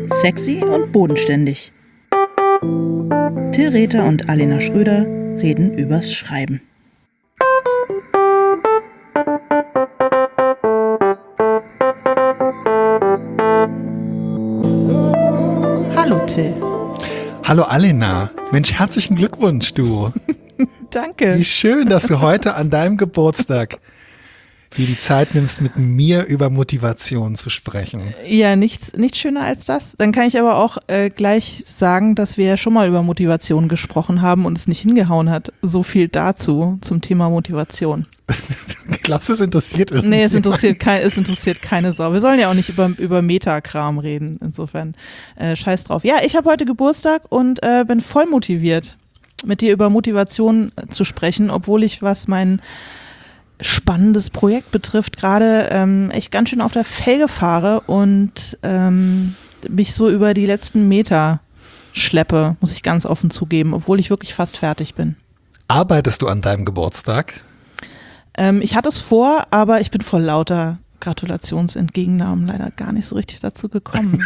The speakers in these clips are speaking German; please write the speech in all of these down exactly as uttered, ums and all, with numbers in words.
Sexy und bodenständig. Till Rether und Alena Schröder reden übers Schreiben. Hallo Till. Hallo Alena. Mensch, herzlichen Glückwunsch, du. Danke. Wie schön, dass du heute an deinem Geburtstag dir die Zeit nimmst, mit mir über Motivation zu sprechen. Ja, nichts, nichts schöner als das. Dann kann ich aber auch äh, gleich sagen, dass wir ja schon mal über Motivation gesprochen haben und es nicht hingehauen hat. So viel dazu, zum Thema Motivation. Glaubst du, es interessiert irgendwie? Nee, es interessiert, kein, es interessiert keine Sau. Wir sollen ja auch nicht über, über Metakram reden, insofern äh, scheiß drauf. Ja, ich habe heute Geburtstag und äh, bin voll motiviert, mit dir über Motivation zu sprechen, obwohl ich, was mein spannendes Projekt betrifft, gerade ähm, echt ganz schön auf der Felge fahre und ähm, mich so über die letzten Meter schleppe, muss ich ganz offen zugeben, obwohl ich wirklich fast fertig bin. Arbeitest du an deinem Geburtstag? Ähm, ich hatte es vor, aber ich bin vor lauter Gratulationsentgegennahmen leider gar nicht so richtig dazu gekommen.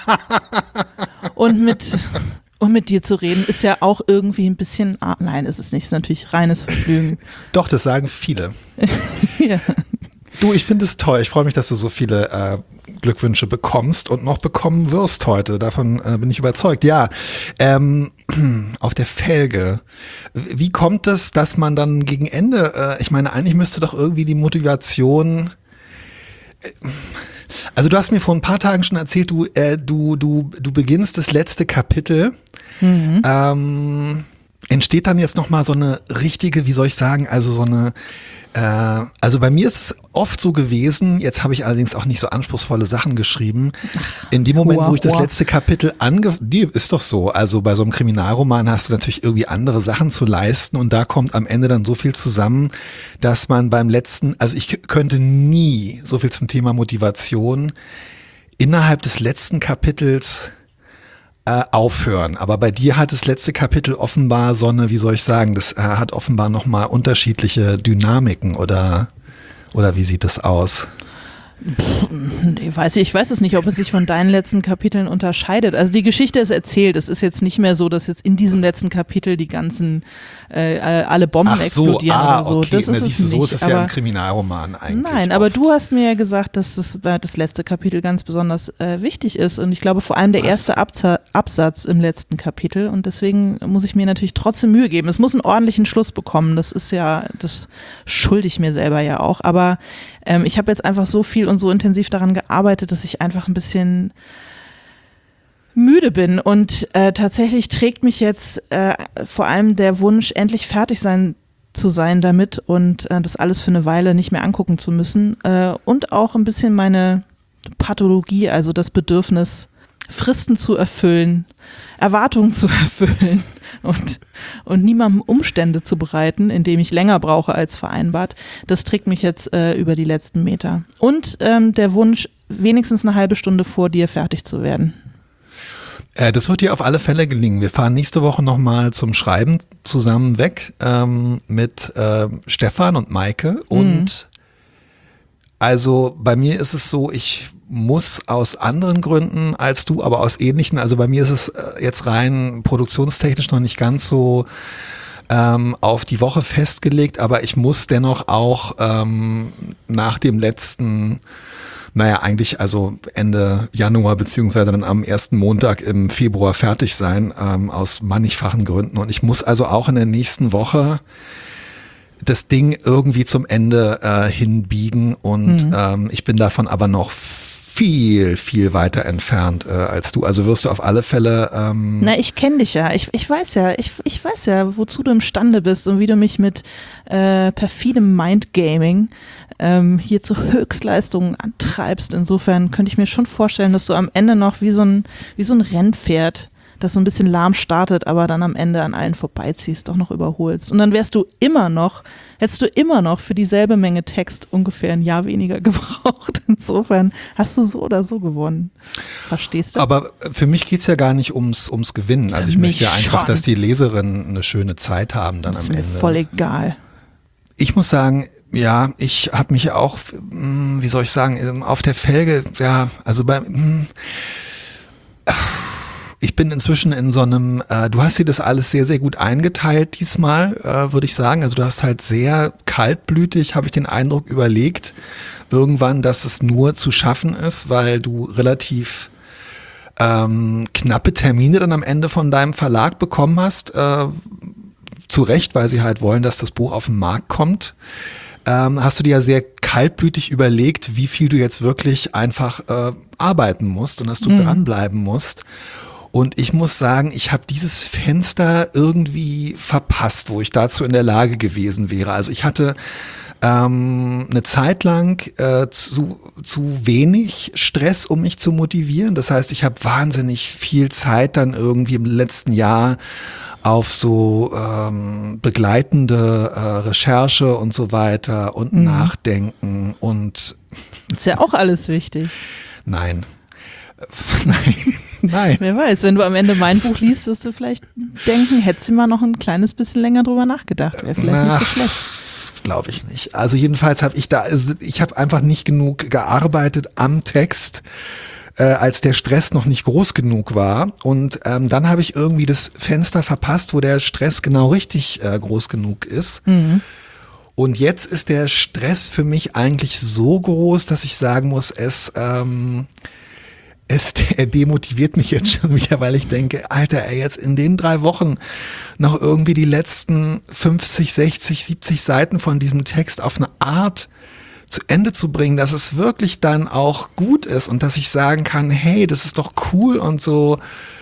und mit Und mit dir zu reden ist ja auch irgendwie ein bisschen, ah, nein, ist es nicht, ist natürlich reines Vergnügen. Doch, das sagen viele. Ja. Du, ich finde es toll. Ich freue mich, dass du so viele äh, Glückwünsche bekommst und noch bekommen wirst heute. Davon äh, bin ich überzeugt. Ja, ähm, auf der Felge. Wie kommt es, dass man dann gegen Ende, äh, ich meine, eigentlich müsste doch irgendwie die Motivation... Äh, Also du hast mir vor ein paar Tagen schon erzählt, du äh, du du du beginnst das letzte Kapitel. Mhm. Ähm, entsteht dann jetzt noch mal so eine richtige, wie soll ich sagen, also so eine, äh, also bei mir ist es oft so gewesen. Jetzt habe ich allerdings auch nicht so anspruchsvolle Sachen geschrieben. In dem Moment, wo ich das letzte Kapitel ange, die ist doch so. Also bei so einem Kriminalroman hast du natürlich irgendwie andere Sachen zu leisten und da kommt am Ende dann so viel zusammen, dass man beim letzten, also ich könnte nie so viel zum Thema Motivation innerhalb des letzten Kapitels äh, aufhören. Aber bei dir hat das letzte Kapitel offenbar so eine, wie soll ich sagen, das äh, hat offenbar nochmal unterschiedliche Dynamiken oder, oder wie sieht das aus? Ich weiß, ich weiß es nicht, ob es sich von deinen letzten Kapiteln unterscheidet. Also die Geschichte ist erzählt. Es ist jetzt nicht mehr so, dass jetzt in diesem letzten Kapitel die ganzen, äh, alle Bomben Ach so, explodieren ah, oder so. Okay. Das Na, ist siehst es du, so nicht. ist es aber, ja ein Kriminalroman eigentlich. Nein, oft. aber du hast mir ja gesagt, dass das, das letzte Kapitel ganz besonders äh, wichtig ist. Und ich glaube vor allem der Was? erste Abza- Absatz im letzten Kapitel. Und deswegen muss ich mir natürlich trotzdem Mühe geben. Es muss einen ordentlichen Schluss bekommen. Das ist ja, das schulde ich mir selber ja auch. Aber ähm, ich habe jetzt einfach so viel und so intensiv daran gearbeitet, dass ich einfach ein bisschen müde bin und äh, tatsächlich trägt mich jetzt äh, vor allem der Wunsch, endlich fertig sein zu sein damit und äh, das alles für eine Weile nicht mehr angucken zu müssen äh, und auch ein bisschen meine Pathologie, also das Bedürfnis, Fristen zu erfüllen, Erwartungen zu erfüllen und, und niemandem Umstände zu bereiten, indem ich länger brauche als vereinbart. Das trägt mich jetzt äh, über die letzten Meter. Und ähm, der Wunsch, wenigstens eine halbe Stunde vor dir fertig zu werden. Äh, das wird dir auf alle Fälle gelingen. Wir fahren nächste Woche nochmal zum Schreiben zusammen weg ähm, mit äh, Stefan und Maike. Und mhm. also bei mir ist es so, ich muss aus anderen Gründen als du, aber aus ähnlichen, also bei mir ist es jetzt rein produktionstechnisch noch nicht ganz so ähm, auf die Woche festgelegt, aber ich muss dennoch auch ähm, nach dem letzten, naja eigentlich also Ende Januar beziehungsweise dann am ersten Montag im Februar fertig sein, ähm, aus mannigfachen Gründen und ich muss also auch in der nächsten Woche das Ding irgendwie zum Ende äh, hinbiegen und mhm. ähm, ich bin davon aber noch viel, viel weiter entfernt äh, als du. Also wirst du auf alle Fälle... Ähm Na, ich kenne dich ja. Ich, ich weiß ja, ich, ich weiß ja, wozu du imstande bist und wie du mich mit äh, perfidem Mindgaming ähm, hier zu Höchstleistungen antreibst. Insofern könnte ich mir schon vorstellen, dass du am Ende noch wie so ein, wie so ein Rennpferd, das so ein bisschen lahm startet, aber dann am Ende an allen vorbeiziehst, doch noch überholst. Und dann wärst du immer noch, hättest du immer noch für dieselbe Menge Text ungefähr ein Jahr weniger gebraucht. Insofern hast du so oder so gewonnen. Verstehst du? Aber für mich geht's ja gar nicht ums, ums Gewinnen. Für also ich möchte ja einfach, schon. dass die Leserinnen eine schöne Zeit haben dann das am ist Ende. Mir voll egal. Ich muss sagen, ja, ich habe mich auch, wie soll ich sagen, auf der Felge, ja, also bei... ich bin inzwischen in so einem, äh, du hast dir das alles sehr, sehr gut eingeteilt diesmal, äh, würde ich sagen. Also du hast halt sehr kaltblütig, habe ich den Eindruck, überlegt, irgendwann, dass es nur zu schaffen ist, weil du relativ ähm, knappe Termine dann am Ende von deinem Verlag bekommen hast. Äh, zu Recht, weil sie halt wollen, dass das Buch auf den Markt kommt. Ähm, hast du dir ja sehr kaltblütig überlegt, wie viel du jetzt wirklich einfach äh, arbeiten musst und dass du mhm. dranbleiben musst. Und ich muss sagen, ich habe dieses Fenster irgendwie verpasst, wo ich dazu in der Lage gewesen wäre. Also ich hatte ähm, eine Zeit lang äh, zu, zu wenig Stress, um mich zu motivieren. Das heißt, ich habe wahnsinnig viel Zeit dann irgendwie im letzten Jahr auf so ähm, begleitende äh, Recherche und so weiter und mhm. Nachdenken und ist ja auch alles wichtig. Nein. Nein. Nein. Wer weiß, wenn du am Ende mein Buch liest, wirst du vielleicht denken, hättest du mal noch ein kleines bisschen länger drüber nachgedacht. Wäre vielleicht Na, nicht so schlecht. Glaube ich nicht. Also jedenfalls habe ich da, also ich habe einfach nicht genug gearbeitet am Text, Äh, als der Stress noch nicht groß genug war. Und ähm, dann habe ich irgendwie das Fenster verpasst, wo der Stress genau richtig äh, groß genug ist. Mhm. Und jetzt ist der Stress für mich eigentlich so groß, dass ich sagen muss, es, ähm, es er demotiviert mich jetzt schon wieder, weil ich denke, Alter, ey, jetzt in den drei Wochen noch irgendwie die letzten fünfzig, sechzig, siebzig Seiten von diesem Text auf eine Art zu Ende zu bringen, dass es wirklich dann auch gut ist und dass ich sagen kann, hey, das ist doch cool und so,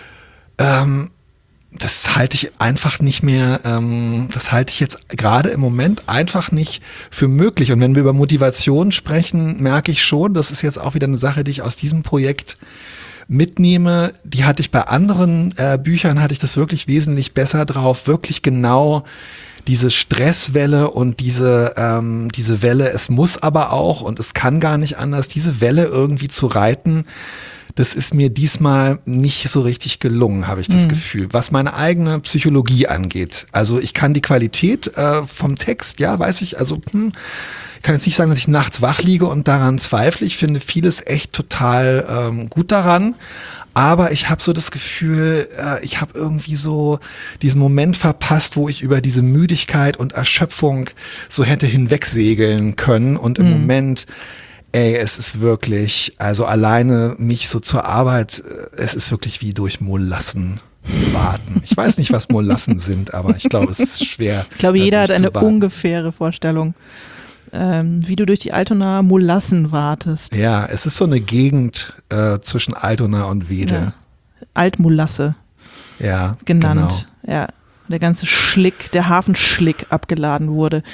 ähm, das halte ich einfach nicht mehr, ähm, das halte ich jetzt gerade im Moment einfach nicht für möglich. Und wenn wir über Motivation sprechen, merke ich schon, das ist jetzt auch wieder eine Sache, die ich aus diesem Projekt mitnehme. Die hatte ich bei anderen äh, Büchern, hatte ich das wirklich wesentlich besser drauf, wirklich genau diese Stresswelle und diese, ähm, diese Welle, es muss aber auch und es kann gar nicht anders, diese Welle irgendwie zu reiten, das ist mir diesmal nicht so richtig gelungen, habe ich das mhm. Gefühl. Was meine eigene Psychologie angeht. Also ich kann die Qualität äh, vom Text, ja, weiß ich, also hm, ich kann jetzt nicht sagen, dass ich nachts wach liege und daran zweifle. Ich finde vieles echt total ähm, gut daran. Aber ich habe so das Gefühl, äh, ich habe irgendwie so diesen Moment verpasst, wo ich über diese Müdigkeit und Erschöpfung so hätte hinwegsegeln können. Und im mhm. Moment, ey, es ist wirklich, also alleine mich so zur Arbeit, es ist wirklich wie durch Molassen warten. Ich weiß nicht, was Molassen sind, aber ich glaube, es ist schwer. Ich glaube, jeder hat eine ungefähre Vorstellung, ähm, wie du durch die Altonaer Molassen wartest. Ja, es ist so eine Gegend äh, zwischen Altona und Wedel. Ja. Altmolasse. Ja, genannt. Genau. Ja, der ganze Schlick, der Hafenschlick abgeladen wurde.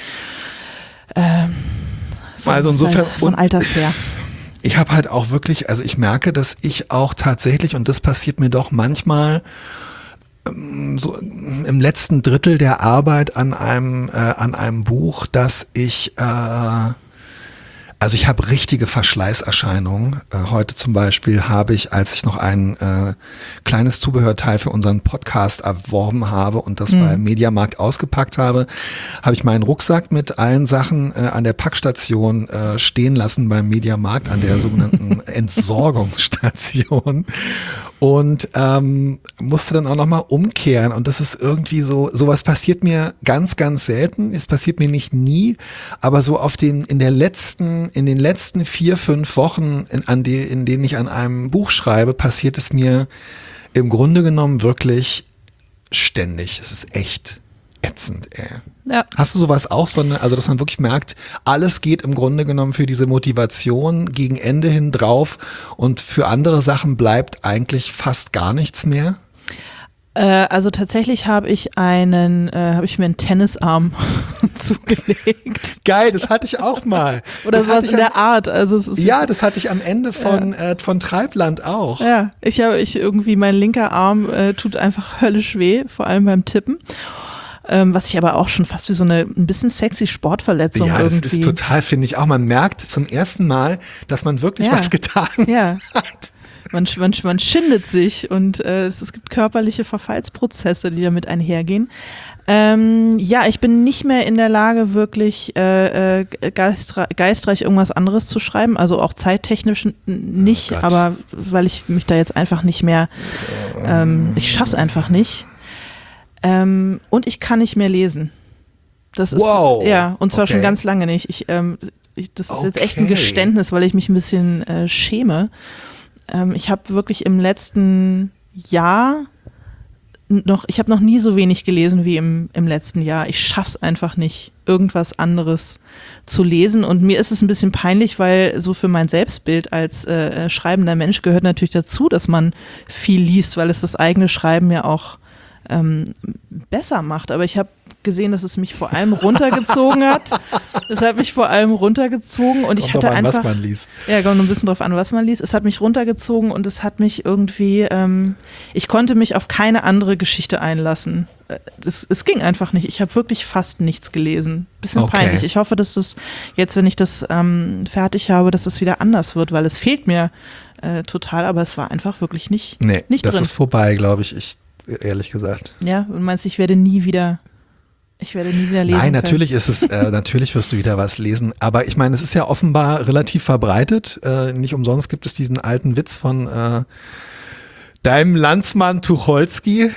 Ähm, von, also insofern von alters her. Ich habe halt auch wirklich, also ich merke, dass ich auch tatsächlich, und das passiert mir doch manchmal, so im letzten Drittel der Arbeit an einem äh, an einem Buch, dass ich äh, also ich habe richtige Verschleißerscheinungen. Äh, heute zum Beispiel habe ich, als ich noch ein äh, kleines Zubehörteil für unseren Podcast erworben habe und das mhm. beim Mediamarkt ausgepackt habe, habe ich meinen Rucksack mit allen Sachen äh, an der Packstation äh, stehen lassen beim Mediamarkt, an der sogenannten Entsorgungsstation. Und ähm, musste dann auch nochmal umkehren. Und das ist irgendwie so, sowas passiert mir ganz, ganz selten. Es passiert mir nicht nie, aber so auf den, in der letzten, in den letzten vier, fünf Wochen, in, an die, in denen ich an einem Buch schreibe, passiert es mir im Grunde genommen wirklich ständig. Es ist echt ätzend, ey. Ja. Hast du sowas auch, so eine, also dass man wirklich merkt, alles geht im Grunde genommen für diese Motivation gegen Ende hin drauf und für andere Sachen bleibt eigentlich fast gar nichts mehr? Äh, also tatsächlich habe ich einen, äh, habe ich mir einen Tennisarm zugelegt. Geil, das hatte ich auch mal. Oder das sowas in der Art. Also es ist ja, das hatte ich am Ende von, ja. äh, von Treibland auch. Ja, ich habe ich irgendwie, mein linker Arm äh, tut einfach höllisch weh, vor allem beim Tippen. Ähm, was ich aber auch schon fast wie so eine ein bisschen sexy Sportverletzung ja, irgendwie. Ja, das ist total, finde ich auch. Man merkt zum ersten Mal, dass man wirklich ja. was getan ja. hat. Man, man, man schindet sich und äh, es, es gibt körperliche Verfallsprozesse, die damit einhergehen. Ähm, ja, ich bin nicht mehr in der Lage, wirklich äh, geistre- geistreich irgendwas anderes zu schreiben, also auch zeittechnisch nicht, oh aber weil ich mich da jetzt einfach nicht mehr Ähm, ich schaff's einfach nicht. Ähm, und ich kann nicht mehr lesen. Das ist, wow. Ja, und zwar okay. schon ganz lange nicht. Ich, ähm, ich, das ist okay. jetzt echt ein Geständnis, weil ich mich ein bisschen äh, schäme. Ähm, ich habe wirklich im letzten Jahr noch, ich habe noch nie so wenig gelesen wie im, im letzten Jahr. Ich schaff's einfach nicht, irgendwas anderes zu lesen. Und mir ist es ein bisschen peinlich, weil so für mein Selbstbild als äh, schreibender Mensch gehört natürlich dazu, dass man viel liest, weil es das eigene Schreiben ja auch ähm, besser macht. Aber ich habe gesehen, dass es mich vor allem runtergezogen hat. Es hat mich vor allem runtergezogen und kommt ich hatte drauf an, einfach, was man liest. Ja, kommt ein bisschen drauf an, was man liest. Es hat mich runtergezogen und es hat mich irgendwie, ähm, ich konnte mich auf keine andere Geschichte einlassen. Es, es ging einfach nicht. Ich habe wirklich fast nichts gelesen. Bisschen Okay. peinlich. Ich hoffe, dass das jetzt, wenn ich das ähm, fertig habe, dass das wieder anders wird, weil es fehlt mir äh, total, aber es war einfach wirklich nicht, Nee, nicht das drin. ist vorbei, glaube ich, ich, ehrlich gesagt. Ja, und meinst, ich werde nie wieder Ich werde nie wieder lesen Nein, können. natürlich ist es, äh, natürlich wirst du wieder was lesen. Aber ich meine, es ist ja offenbar relativ verbreitet. Äh, nicht umsonst gibt es diesen alten Witz von äh, deinem Landsmann Tucholsky.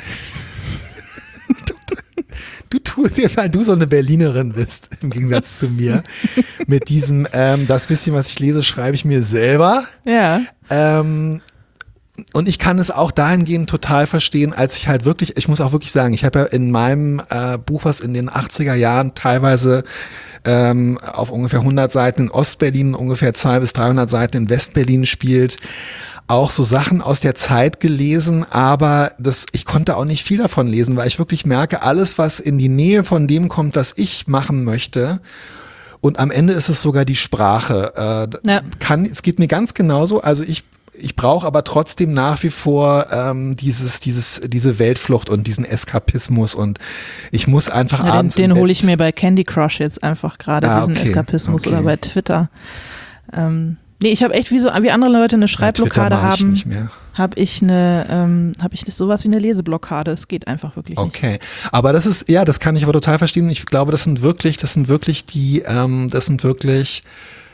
Du tust dir, weil du so eine Berlinerin bist, im Gegensatz zu mir. Mit diesem, ähm, das bisschen, was ich lese, schreibe ich mir selber. Ja. Ähm, Und ich kann es auch dahingehend total verstehen, als ich halt wirklich, ich muss auch wirklich sagen, ich habe ja in meinem äh, Buch, was in den achtziger Jahren teilweise ähm, auf ungefähr hundert Seiten in Ostberlin, ungefähr zweihundert bis dreihundert Seiten in Westberlin spielt, auch so Sachen aus der Zeit gelesen, aber das, ich konnte auch nicht viel davon lesen, weil ich wirklich merke, alles, was in die Nähe von dem kommt, was ich machen möchte, und am Ende ist es sogar die Sprache. Äh, Ja. kann, es geht mir ganz genauso, also ich Ich brauche aber trotzdem nach wie vor ähm, dieses, dieses, diese Weltflucht und diesen Eskapismus und ich muss einfach Ja, den abends. den hole ich mir bei Candy Crush jetzt einfach gerade, Ah, diesen okay, Eskapismus okay. oder bei Twitter. Ähm, nee, ich habe echt wie so, wie andere Leute eine Schreibblockade Twitter mach ich haben, nicht mehr. habe ich eine, ähm, habe ich sowas wie eine Leseblockade. Es geht einfach wirklich nicht. Okay, aber das ist, ja, das kann ich aber total verstehen. Ich glaube, das sind wirklich, das sind wirklich die, ähm, das sind wirklich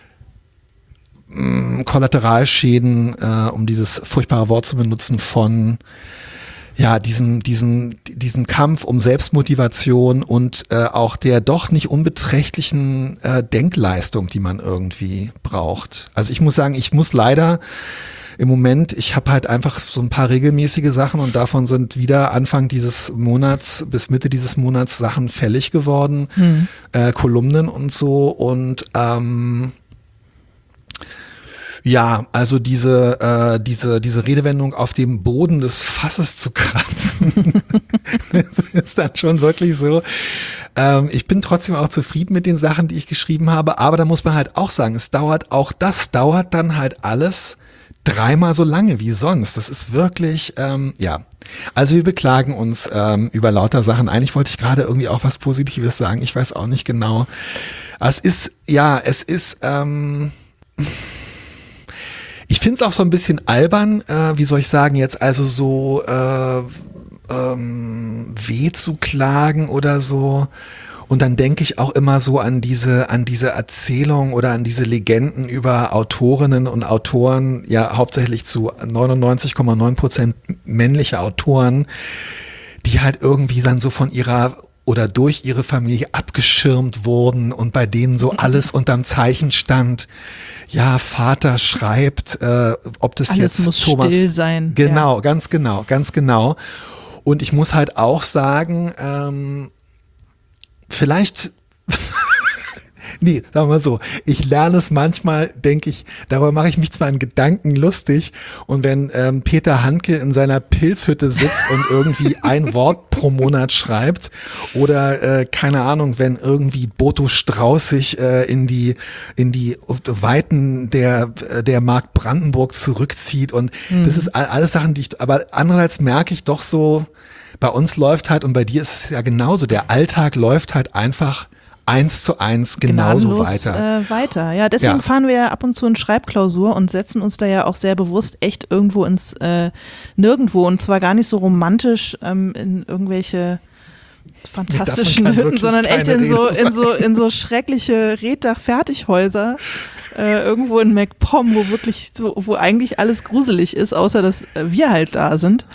mh, Kollateralschäden, äh, um dieses furchtbare Wort zu benutzen, von ja, diesem, diesem, diesem Kampf um Selbstmotivation und äh, auch der doch nicht unbeträchtlichen äh, Denkleistung, die man irgendwie braucht. Also ich muss sagen, ich muss leider im Moment, ich habe halt einfach so ein paar regelmäßige Sachen und davon sind wieder Anfang dieses Monats bis Mitte dieses Monats Sachen fällig geworden, Hm. äh, Kolumnen und so und ähm, ja, also diese, äh, diese, diese Redewendung auf dem Boden des Fasses zu kratzen, das ist dann schon wirklich so. Ähm, ich bin trotzdem auch zufrieden mit den Sachen, die ich geschrieben habe, aber da muss man halt auch sagen, es dauert, auch das dauert dann halt alles dreimal so lange wie sonst. Das ist wirklich, ähm, ja. Also wir beklagen uns ähm, über lauter Sachen. Eigentlich wollte ich gerade irgendwie auch was Positives sagen. Ich weiß auch nicht genau. Aber es ist, ja, es ist, ähm, ich finde es auch so ein bisschen albern, äh, wie soll ich sagen jetzt, also so äh, ähm, weh zu klagen oder so. Und dann denke ich auch immer so an diese, an diese Erzählung oder an diese Legenden über Autorinnen und Autoren, ja hauptsächlich zu neunundneunzig Komma neun Prozent männliche Autoren, die halt irgendwie dann so von ihrer oder durch ihre Familie abgeschirmt wurden und bei denen so alles unterm Zeichen stand. Ja, Vater schreibt, äh, ob das Alles jetzt muss Thomas, still sein. Genau, Ja. ganz genau, ganz genau. Und ich muss halt auch sagen, ähm, vielleicht, nee, sagen wir mal so, ich lerne es manchmal, denke ich, darüber mache ich mich zwar in Gedanken lustig und wenn ähm, Peter Handke in seiner Pilzhütte sitzt und irgendwie ein Wort pro Monat schreibt oder äh, keine Ahnung, wenn irgendwie Boto Strauß sich äh, in die in die Weiten der der Mark Brandenburg zurückzieht und mhm. das ist all, alles Sachen, die ich, aber andererseits merke ich doch so, bei uns läuft halt und bei dir ist es ja genauso, der Alltag läuft halt einfach eins zu eins genauso Gnadenlos, weiter. Äh, weiter. Ja, deswegen Ja. fahren wir ja ab und zu in Schreibklausur und setzen uns da ja auch sehr bewusst echt irgendwo ins äh, Nirgendwo und zwar gar nicht so romantisch ähm, in irgendwelche fantastischen Nee, davon kann Hütten, wirklich sondern echt keine in so, Rede in so in so schreckliche Reddach-Fertighäuser äh, irgendwo in MacPom, wo wirklich so, wo eigentlich alles gruselig ist, außer dass äh, wir halt da sind.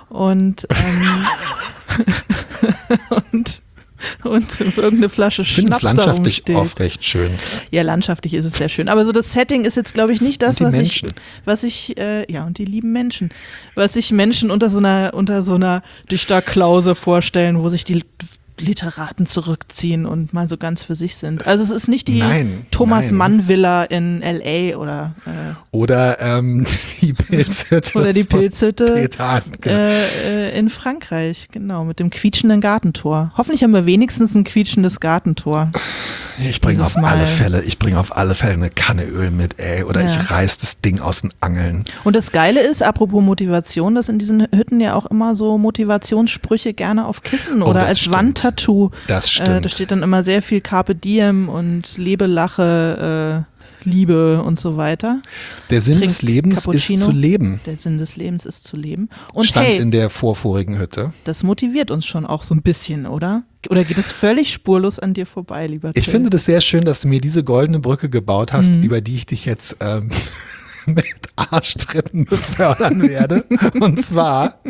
und, ähm, und und irgendeine Flasche Ich finde es Schnaps darum landschaftlich steht. oft recht schön. Ja, landschaftlich ist es sehr schön. Aber so das Setting ist jetzt, glaube ich, nicht das, Und die was Menschen. ich, was ich, äh, ja, und die lieben Menschen, was sich Menschen unter so einer, unter so einer Dichterklause vorstellen, wo sich die Literaten zurückziehen und mal so ganz für sich sind. Also es ist nicht die Nein, Thomas nein. Mann Villa in L A oder äh, Oder ähm, die Pilzhütte. oder die von Pilzhütte Peter Handke. äh, äh, in Frankreich, genau, mit dem quietschenden Gartentor. Hoffentlich haben wir wenigstens ein quietschendes Gartentor. Ich bringe dieses auf alle Mal. Fälle, ich bringe auf alle Fälle eine Kanne Öl mit, ey. Oder Ja. ich reiß das Ding aus den Angeln. Und das Geile ist, apropos Motivation, dass in diesen Hütten ja auch immer so Motivationssprüche gerne auf Kissen Oh, oder das als stimmt. Wandtattoo. Das Äh, stimmt. da steht dann immer sehr viel Carpe Diem und Lebe, Lache, äh, Liebe und so weiter. Der Sinn Trink des Lebens ist Cappuccino. zu leben. Der Sinn des Lebens ist zu leben. Und Stand hey, in der vorvorigen Hütte. das motiviert uns schon auch so ein bisschen, oder? Oder geht es völlig spurlos an dir vorbei, lieber Ich Till? finde das sehr schön, dass du mir diese goldene Brücke gebaut hast, Mhm. über die ich dich jetzt ähm, mit Arschtritten befördern werde. Und zwar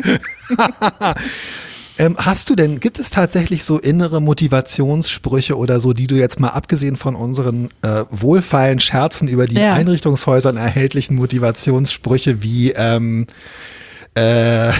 ähm, hast du denn, gibt es tatsächlich so innere Motivationssprüche oder so, die du jetzt mal abgesehen von unseren äh, wohlfeilen Scherzen über die Ja. Einrichtungshäusern erhältlichen Motivationssprüche wie ähm, äh,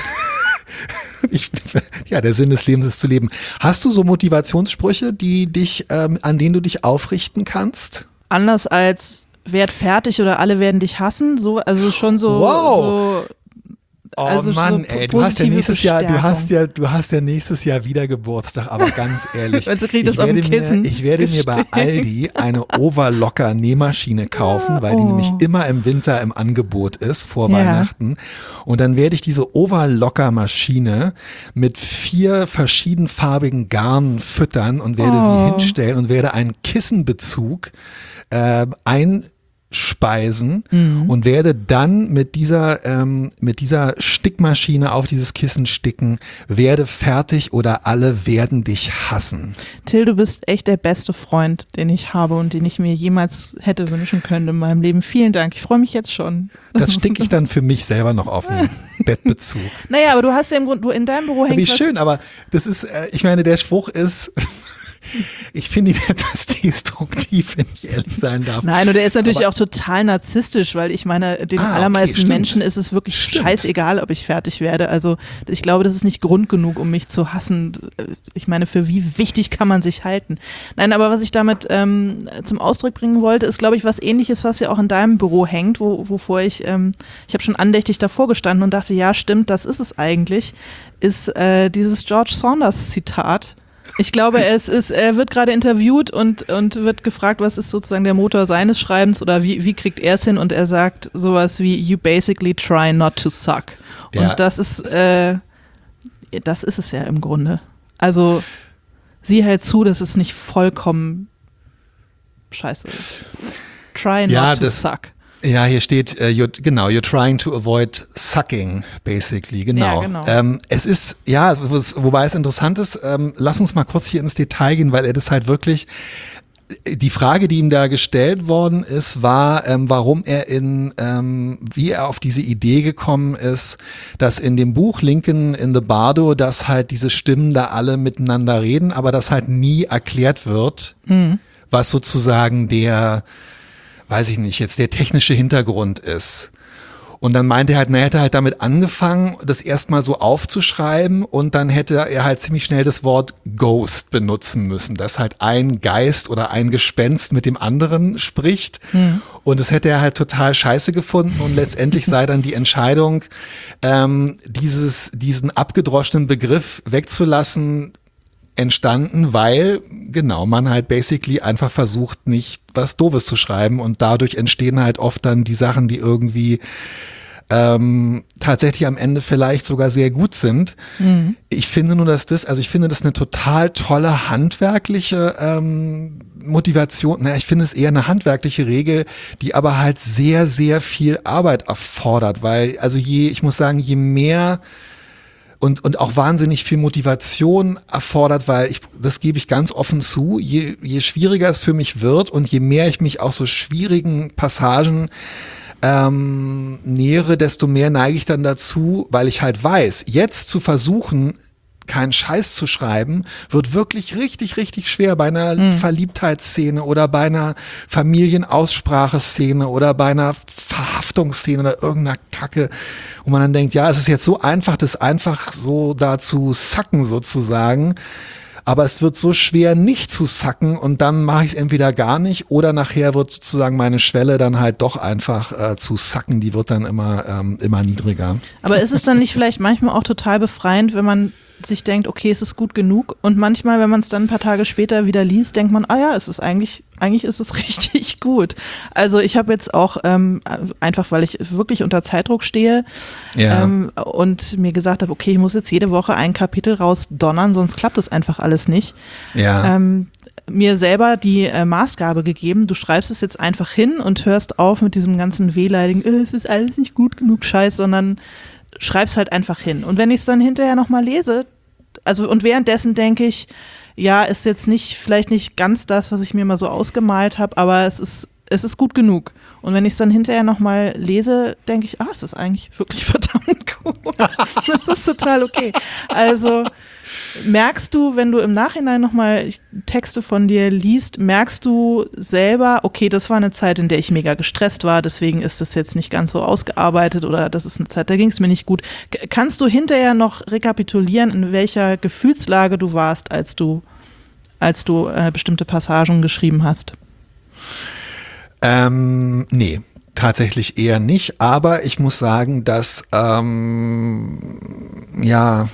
Ich, ja, der Sinn des Lebens ist zu leben. Hast du so Motivationssprüche, die dich, ähm, an denen du dich aufrichten kannst? Anders als werd fertig oder alle werden dich hassen, so, also schon so, Wow. so Oh Also so Mann, po- ey, du hast ja positive nächstes Jahr, du Bestärkung. hast ja, du hast ja nächstes Jahr wieder Geburtstag, aber ganz ehrlich, Also krieg ich das ich auf dem werde Kissen mir, ich werde mir bei gestellt. Aldi eine Overlocker Nähmaschine kaufen, weil die Oh. nämlich immer im Winter im Angebot ist vor Ja. Weihnachten. Und dann werde ich diese Overlocker Maschine mit vier verschiedenfarbigen Garnen füttern und werde Oh. sie hinstellen und werde einen Kissenbezug äh, ein speisen Mhm. und werde dann mit dieser ähm, mit dieser Stickmaschine auf dieses Kissen sticken, werde fertig oder alle werden dich hassen. Till, du bist echt der beste Freund, den ich habe und den ich mir jemals hätte wünschen können in meinem Leben. Vielen Dank, ich freue mich jetzt schon. Das sticke ich dann für mich selber noch auf den Bettbezug. Naja, aber du hast ja im Grunde, du in deinem Büro Ja, hängt wie was. schön, aber das ist, äh, ich meine, der Spruch ist, ich finde ihn etwas destruktiv, wenn ich ehrlich sein darf. Nein, und er ist natürlich Aber- auch total narzisstisch, weil ich meine, den Ah, okay, allermeisten stimmt. Menschen ist es wirklich Stimmt. scheißegal, ob ich fertig werde. Also ich glaube, das ist nicht Grund genug, um mich zu hassen. Ich meine, für wie wichtig kann man sich halten? Nein, aber was ich damit ähm, zum Ausdruck bringen wollte, ist, glaube ich, was Ähnliches, was ja auch in deinem Büro hängt, wo, wovor ich, ähm, ich habe schon andächtig davor gestanden und dachte, ja, stimmt, das ist es eigentlich, ist äh, dieses George Saunders Zitat. Ich glaube, es ist, er wird gerade interviewt und, und wird gefragt, was ist sozusagen der Motor seines Schreibens oder wie, wie kriegt er es hin? Und er sagt sowas wie, you basically try not to suck. Und Ja. das ist, äh, das ist es ja im Grunde. Also sieh halt zu, dass es nicht vollkommen scheiße ist. Try not Ja, to das- suck. Ja, hier steht, äh, you're, genau, you're trying to avoid sucking, basically, genau. Ja, genau. Ähm, es ist, ja, was, wobei es interessant ist, ähm, lass uns mal kurz hier ins Detail gehen, weil er das halt wirklich, die Frage, die ihm da gestellt worden ist, war, ähm, warum er in, ähm, wie er auf diese Idee gekommen ist, dass in dem Buch Lincoln in the Bardo, dass halt diese Stimmen da alle miteinander reden, aber das halt nie erklärt wird, Mhm. was sozusagen der, weiß ich nicht, jetzt der technische Hintergrund ist. Und dann meinte er halt, na, er hätte halt damit angefangen, das erstmal so aufzuschreiben und dann hätte er halt ziemlich schnell das Wort Ghost benutzen müssen, dass halt ein Geist oder ein Gespenst mit dem anderen spricht. Mhm. Und das hätte er halt total scheiße gefunden und letztendlich sei dann die Entscheidung, ähm, dieses, diesen abgedroschenen Begriff wegzulassen, entstanden, weil genau man halt basically einfach versucht, nicht was Doofes zu schreiben und dadurch entstehen halt oft dann die Sachen, die irgendwie ähm, tatsächlich am Ende vielleicht sogar sehr gut sind. Mhm. Ich finde nur, dass das, also ich finde das eine total tolle handwerkliche ähm, Motivation, naja, ich finde es eher eine handwerkliche Regel, die aber halt sehr, sehr viel Arbeit erfordert, weil, also je, ich muss sagen, je mehr Und, und auch wahnsinnig viel Motivation erfordert, weil ich, das gebe ich ganz offen zu, je, je schwieriger es für mich wird und je mehr ich mich aus so schwierigen Passagen ähm, nähere, desto mehr neige ich dann dazu, weil ich halt weiß, jetzt zu versuchen, keinen Scheiß zu schreiben, wird wirklich richtig, richtig schwer bei einer mhm. Verliebtheitsszene oder bei einer Familienausspracheszene oder bei einer Verhaftungsszene oder irgendeiner Kacke, wo man dann denkt, ja, es ist jetzt so einfach, das einfach so da zu sacken sozusagen, aber es wird so schwer nicht zu sacken und dann mache ich es entweder gar nicht oder nachher wird sozusagen meine Schwelle dann halt doch einfach äh, zu sacken, die wird dann immer, ähm, immer niedriger. Aber ist es dann nicht vielleicht manchmal auch total befreiend, wenn man sich denkt, okay, es ist gut genug und manchmal, wenn man es dann ein paar Tage später wieder liest, denkt man, ah ja, es ist eigentlich, eigentlich ist es richtig gut. Also ich habe jetzt auch, ähm, einfach weil ich wirklich unter Zeitdruck stehe ja. ähm, und mir gesagt habe, okay, ich muss jetzt jede Woche ein Kapitel rausdonnern, sonst klappt das einfach alles nicht. Ja. Ähm, mir selber die äh, Maßgabe gegeben, du schreibst es jetzt einfach hin und hörst auf mit diesem ganzen wehleidigen, äh, es ist alles nicht gut genug Scheiß, sondern schreib's halt einfach hin. Und wenn ich es dann hinterher nochmal lese, also und währenddessen denke ich, ja, ist jetzt nicht, vielleicht nicht ganz das, was ich mir mal so ausgemalt habe, aber es ist, es ist gut genug. Und wenn ich es dann hinterher nochmal lese, denke ich, ah, es ist eigentlich wirklich verdammt gut. Das ist total okay. Also merkst du, wenn du im Nachhinein nochmal Texte von dir liest, merkst du selber, okay, das war eine Zeit, in der ich mega gestresst war, deswegen ist das jetzt nicht ganz so ausgearbeitet oder das ist eine Zeit, da ging es mir nicht gut. K- kannst du hinterher noch rekapitulieren, in welcher Gefühlslage du warst, als du, als du äh, bestimmte Passagen geschrieben hast? Ähm, nee. Tatsächlich eher nicht, aber ich muss sagen, dass ähm, ja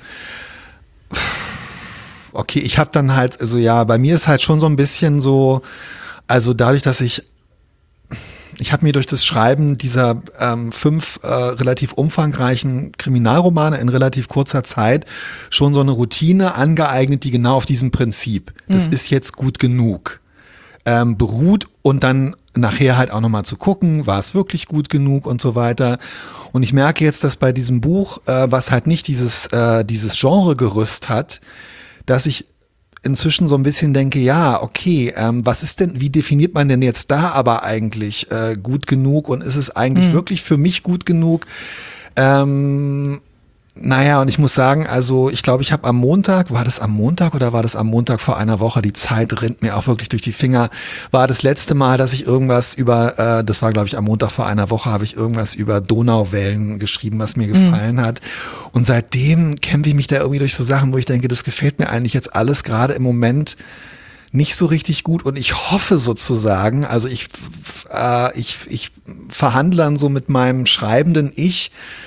okay, ich habe dann halt, also ja, bei mir ist halt schon so ein bisschen so, also dadurch, dass ich, ich habe mir durch das Schreiben dieser ähm, fünf äh, relativ umfangreichen Kriminalromane in relativ kurzer Zeit schon so eine Routine angeeignet, die genau auf diesem Prinzip, das mhm. ist jetzt gut genug, ähm, beruht und dann nachher halt auch nochmal zu gucken, war es wirklich gut genug und so weiter. Und ich merke jetzt, dass bei diesem Buch, äh, was halt nicht dieses, äh, dieses Genregerüst hat, dass ich inzwischen so ein bisschen denke, ja, okay, ähm, was ist denn, wie definiert man denn jetzt da aber eigentlich äh, gut genug und ist es eigentlich mhm. wirklich für mich gut genug? Ähm, Naja, und ich muss sagen, also ich glaube, ich habe am Montag, war das am Montag oder war das am Montag vor einer Woche, die Zeit rinnt mir auch wirklich durch die Finger, war das letzte Mal, dass ich irgendwas über, äh, das war glaube ich am Montag vor einer Woche, habe ich irgendwas über Donauwellen geschrieben, was mir gefallen mhm. hat. Und seitdem kämpfe ich mich da irgendwie durch so Sachen, wo ich denke, das gefällt mir eigentlich jetzt alles gerade im Moment nicht so richtig gut und ich hoffe sozusagen, also ich, äh, ich, ich verhandle dann so mit meinem schreibenden Ich,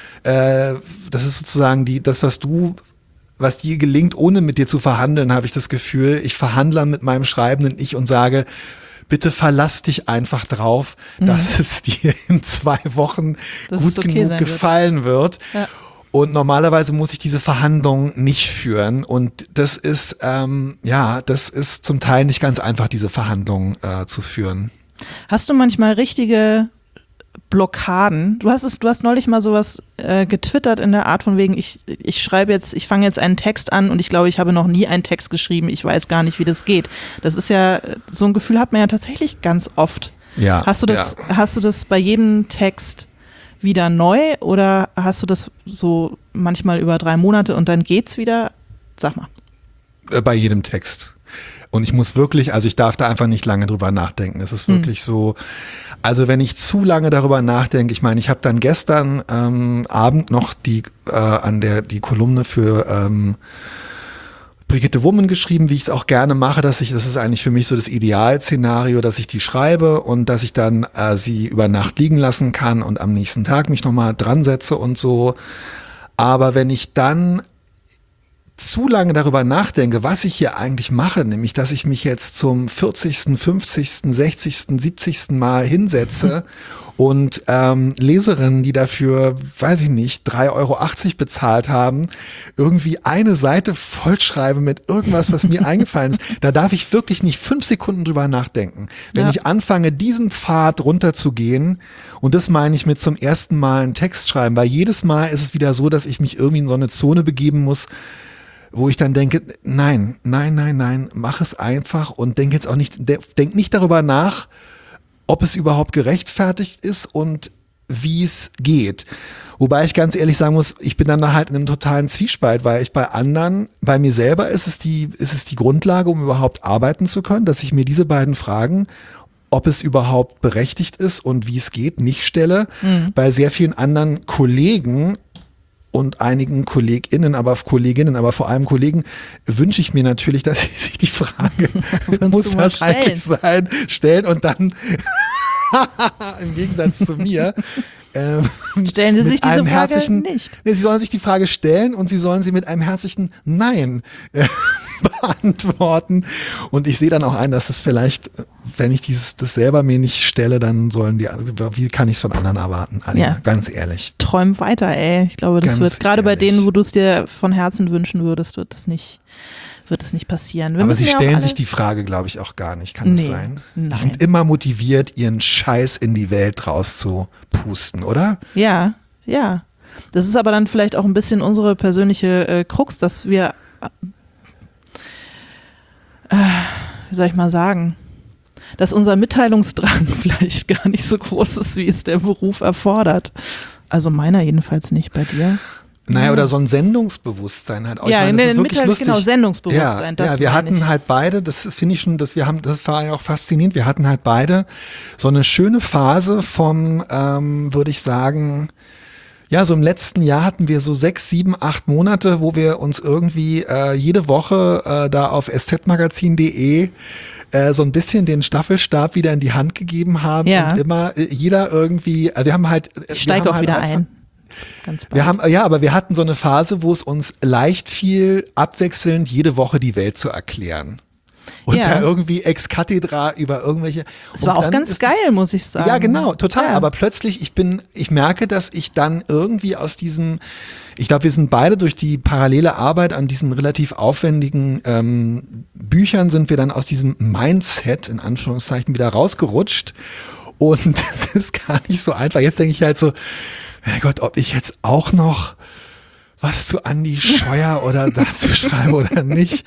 das ist sozusagen die, das, was du, was dir gelingt, ohne mit dir zu verhandeln, habe ich das Gefühl. Ich verhandle mit meinem schreibenden Ich und sage, bitte verlass dich einfach drauf, mhm. dass es dir in zwei Wochen dass gut okay genug gefallen wird. wird. Ja. Und normalerweise muss ich diese Verhandlung nicht führen. Und das ist, ähm, ja, das ist zum Teil nicht ganz einfach, diese Verhandlung äh, zu führen. Hast du manchmal richtige Blockaden? Du hast es, du hast neulich mal sowas äh, getwittert in der Art von wegen, ich, ich schreibe jetzt, ich fange jetzt einen Text an und ich glaube, ich habe noch nie einen Text geschrieben, ich weiß gar nicht, wie das geht. Das ist ja, so ein Gefühl hat man ja tatsächlich ganz oft. Ja. Hast du das, ja. hast du das bei jedem Text wieder neu oder hast du das so manchmal über drei Monate und dann geht's wieder? Sag mal. Bei jedem Text. Und ich muss wirklich, also ich darf da einfach nicht lange drüber nachdenken. Es ist wirklich hm. so, also wenn ich zu lange darüber nachdenke, ich meine, ich habe dann gestern ähm, Abend noch die äh, an der die Kolumne für ähm, Brigitte Wummen geschrieben, wie ich es auch gerne mache, dass ich, das ist eigentlich für mich so das Idealszenario, dass ich die schreibe und dass ich dann äh, sie über Nacht liegen lassen kann und am nächsten Tag mich nochmal dran setze und so. Aber wenn ich dann zu lange darüber nachdenke, was ich hier eigentlich mache, nämlich, dass ich mich jetzt zum vierzigsten, fünfzigsten, sechzigsten, siebzigsten Mal hinsetze und ähm, Leserinnen, die dafür, weiß ich nicht, drei Euro achtzig bezahlt haben, irgendwie eine Seite vollschreibe mit irgendwas, was mir eingefallen ist, da darf ich wirklich nicht fünf Sekunden drüber nachdenken. Wenn ja. ich anfange, diesen Pfad runterzugehen, und das meine ich mit zum ersten Mal einen Text schreiben, weil jedes Mal ist es wieder so, dass ich mich irgendwie in so eine Zone begeben muss, wo ich dann denke, nein, nein, nein, nein, mach es einfach und denk jetzt auch nicht, denk nicht darüber nach, ob es überhaupt gerechtfertigt ist und wie es geht. Wobei ich ganz ehrlich sagen muss, ich bin dann da halt in einem totalen Zwiespalt, weil ich bei anderen, bei mir selber ist es die, ist es die Grundlage, um überhaupt arbeiten zu können, dass ich mir diese beiden Fragen, ob es überhaupt berechtigt ist und wie es geht, nicht stelle. Mhm. Bei sehr vielen anderen Kollegen und einigen KollegInnen, aber Kolleginnen, aber vor allem Kollegen, wünsche ich mir natürlich, dass sie sich die Frage, muss das eigentlich sein, stellen und dann im Gegensatz zu mir, ähm, stellen Sie sich diese Frage herzlichen, nicht. Nee, Sie sollen sich die Frage stellen und Sie sollen sie mit einem herzlichen Nein äh, beantworten. Und ich sehe dann auch ein, dass das vielleicht, wenn ich dieses, das selber mir nicht stelle, dann sollen die, wie kann ich es von anderen erwarten? Alina, ja. Ganz ehrlich. Träum weiter, ey. Ich glaube, das ganz wird, gerade bei denen, wo du es dir von Herzen wünschen würdest, wird das nicht wird es nicht passieren. Wir Aber sie ja stellen sich die Frage, glaube ich, auch gar nicht. Kann nee, das sein? Nein. Die sind immer motiviert, ihren Scheiß in die Welt rauszupusten, oder? Ja, ja. Das ist aber dann vielleicht auch ein bisschen unsere persönliche äh, Krux, dass wir, äh, wie soll ich mal sagen, dass unser Mitteilungsdrang vielleicht gar nicht so groß ist, wie es der Beruf erfordert. Also meiner jedenfalls nicht, bei dir. Naja, oder so ein Sendungsbewusstsein halt auch. Ja, ich meine, das ist wirklich lustig. Genau, Sendungsbewusstsein. Ja, das ja wir hatten ich. halt beide, das finde ich schon, dass wir haben, das war ja auch faszinierend, wir hatten halt beide so eine schöne Phase vom, ähm, würde ich sagen, ja, so im letzten Jahr hatten wir so sechs, sieben, acht Monate, wo wir uns irgendwie äh, jede Woche äh, da auf s z magazin punkt de äh, so ein bisschen den Staffelstab wieder in die Hand gegeben haben ja. und immer äh, jeder irgendwie, also wir haben halt. Ich steige auch halt wieder einfach, ein. Ganz wir haben, ja, aber wir hatten so eine Phase, wo es uns leicht fiel, abwechselnd jede Woche die Welt zu erklären. Und ja. da irgendwie ex cathedra über irgendwelche. Es war auch ganz geil, das, muss ich sagen. Ja, genau, total. Ja. Aber plötzlich, ich bin, ich merke, dass ich dann irgendwie aus diesem, ich glaube, wir sind beide durch die parallele Arbeit an diesen relativ aufwendigen ähm, Büchern, sind wir dann aus diesem Mindset, in Anführungszeichen, wieder rausgerutscht. Und das ist gar nicht so einfach. Jetzt denke ich halt so, Herrgott, ob ich jetzt auch noch was zu Andi Scheuer oder dazu schreibe oder nicht.